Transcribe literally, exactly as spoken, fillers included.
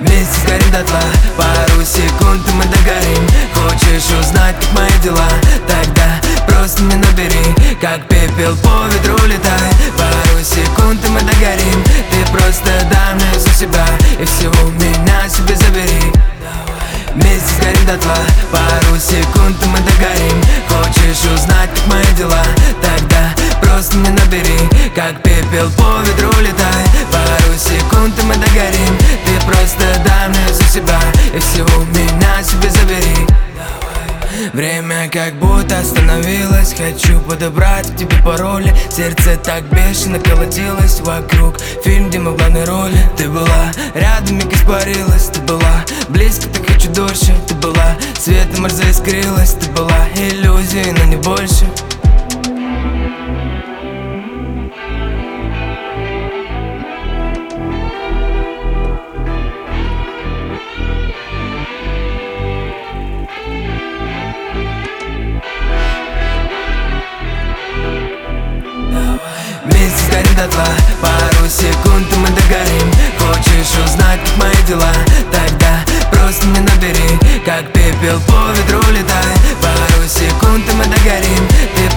Вместе сгорим дотла, пару секунд и мы догорим. Хочешь узнать, как мои дела? Тогда просто не набери. Как пепел по ветру летай. Пару секунд и мы догорим. Ты просто дай мне за себя и всего меня себе забери. Вместе сгорим дотла, пару секунд и мы догорим. Хочешь узнать, как мои дела? Тогда просто не набери. Как пепел по ветру летай. Пару секунд и мы догорим. Ты просто дай мне за себя и всего меня себе забери. Время как будто остановилось. Хочу подобрать к тебе пароли. Сердце так бешено колотилось вокруг. Фильм, где мы в главной роли. Ты была рядом, миг испарилась. Ты была близко, так хочу дольше. Ты была светом, аж заискрилась. Ты была иллюзией, но не больше. Вместе сгорим дотла, пару секунд и мы догорим. Хочешь узнать, как мои дела? Тогда просто не набери. Как пепел по ветру летай. Пару секунд и мы догорим. Ты